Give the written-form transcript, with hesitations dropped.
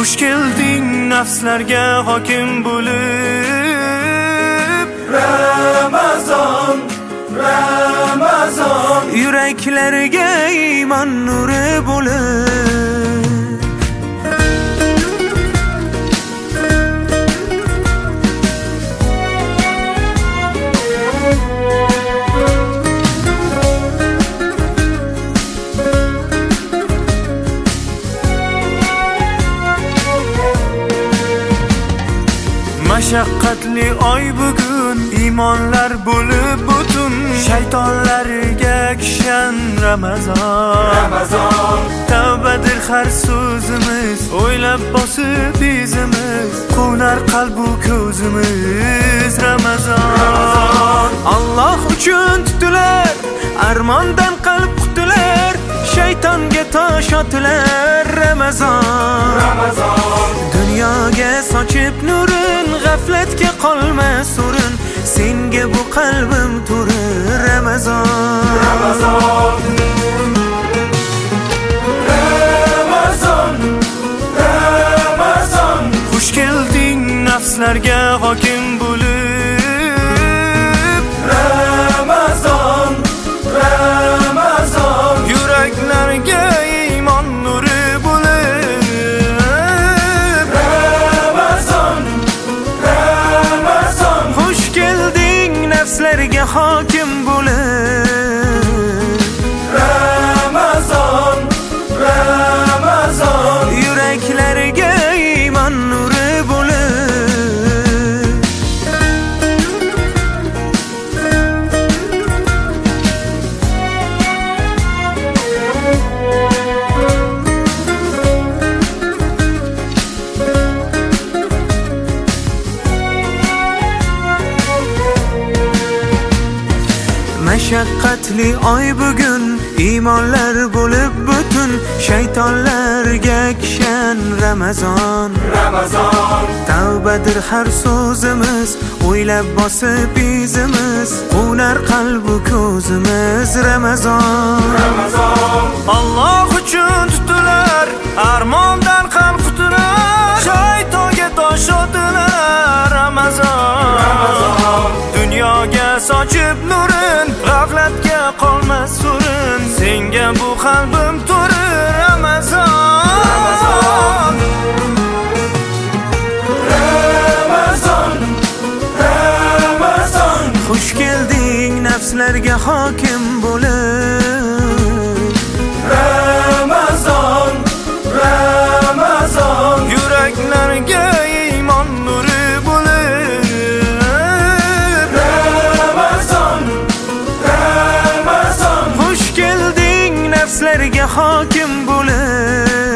Xush kelding nafslarga hokim bo'lib. Ramazon, Ramazon, yuraklarga iymon nuri bo'lib. Mashaqqatli oy bugun, iymonlar bo'lib butun, shaytonlarga kishan Ramazon. Ramazon, tavbadir har so'zimiz, o'ylab bosib izimiz, qo'nar qalbu ko'zimiz. Ramazon, Alloh uchun tutilar, armondan qalb qutilar, shaytonga tosh otilar. Ramazon, Ramazon, dunyoga sochib nurin, g'aflatga qolmas o'rin, senga bu qalbim turir. Ramazon, Ramazon, Ramazon, Ramazon, xush kelding nafslarga hokim bo'lib. Ramazon, Ramazon, yuraklarga iymon nuri bo'lib. Ramazon, Ramazon, xush kelding nafslarga hokim bo'lib. Ramazon, Ramazon, yuraklarga iymon nuri bo'lib. Mashaqqatli oy bugun, iymonlar bo'lib butun, shaytonlarga kishan Ramazon. Ramazon, tavbadir har so'zimiz, o'ylab bosib izimiz, qo'nar qalbu ko'zimiz. Ramazon, Ramazon, Alloh uchun tutilar, armondan qalb qutilar, shaytonga tosh otilar. Ramazon, Ramazon, dunyoga sochib nurin, g'aflatga qolmas o'rin, senga bu qalbim turir. Ramazon, Ramazon, Ramazon, Ramazon, xush kelding nafslarga hokim bo'lib. Ramazon, Ramazon, yuraklarga iymon nuri bo'lib. Ramazon, Ramazon, xush kelding nafslarga hokim bo'lib.